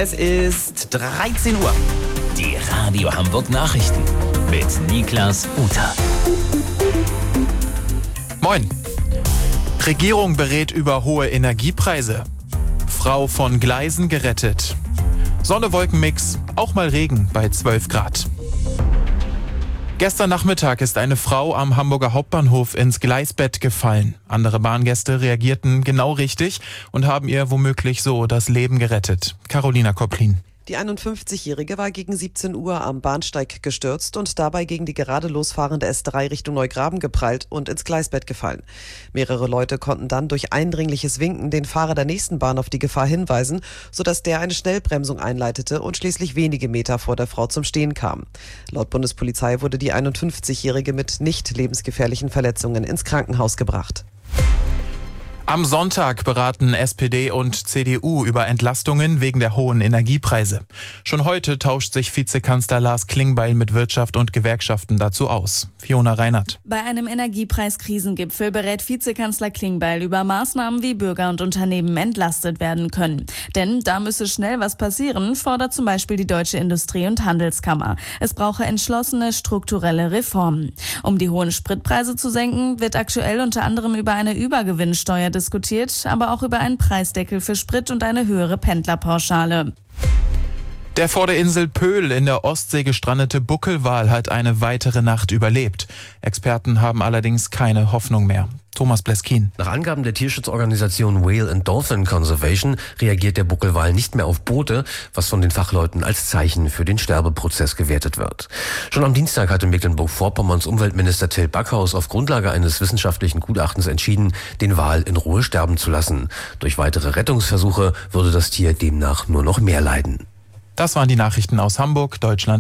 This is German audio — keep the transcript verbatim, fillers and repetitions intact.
Es ist dreizehn Uhr. Die Radio Hamburg Nachrichten mit Niklas Uter. Moin. Regierung berät über hohe Energiepreise. Frau von Gleisen gerettet. Sonne-Wolken-Mix, auch mal Regen bei zwölf Grad. Gestern Nachmittag ist eine Frau am Hamburger Hauptbahnhof ins Gleisbett gefallen. Andere Bahngäste reagierten genau richtig und haben ihr womöglich so das Leben gerettet. Carolina Koplin. Die einundfünfzigjährige war gegen siebzehn Uhr am Bahnsteig gestürzt und dabei gegen die gerade losfahrende S drei Richtung Neugraben geprallt und ins Gleisbett gefallen. Mehrere Leute konnten dann durch eindringliches Winken den Fahrer der nächsten Bahn auf die Gefahr hinweisen, sodass der eine Schnellbremsung einleitete und schließlich wenige Meter vor der Frau zum Stehen kam. Laut Bundespolizei wurde die einundfünfzigjährige mit nicht lebensgefährlichen Verletzungen ins Krankenhaus gebracht. Am Sonntag beraten S P D und C D U über Entlastungen wegen der hohen Energiepreise. Schon heute tauscht sich Vizekanzler Lars Klingbeil mit Wirtschaft und Gewerkschaften dazu aus. Fiona Reinert. Bei einem Energiepreiskrisengipfel berät Vizekanzler Klingbeil über Maßnahmen, wie Bürger und Unternehmen entlastet werden können. Denn da müsse schnell was passieren, fordert zum Beispiel die Deutsche Industrie- und Handelskammer. Es brauche entschlossene strukturelle Reformen. Um die hohen Spritpreise zu senken, wird aktuell unter anderem über eine Übergewinnsteuer diskutiert, aber auch über einen Preisdeckel für Sprit und eine höhere Pendlerpauschale. Der vor der Insel Pöhl in der Ostsee gestrandete Buckelwal hat eine weitere Nacht überlebt. Experten haben allerdings keine Hoffnung mehr. Thomas Bleskin. Nach Angaben der Tierschutzorganisation Whale and Dolphin Conservation reagiert der Buckelwal nicht mehr auf Boote, was von den Fachleuten als Zeichen für den Sterbeprozess gewertet wird. Schon am Dienstag hatte Mecklenburg-Vorpommerns Umweltminister Till Backhaus auf Grundlage eines wissenschaftlichen Gutachtens entschieden, den Wal in Ruhe sterben zu lassen. Durch weitere Rettungsversuche würde das Tier demnach nur noch mehr leiden. Das waren die Nachrichten aus Hamburg, Deutschland.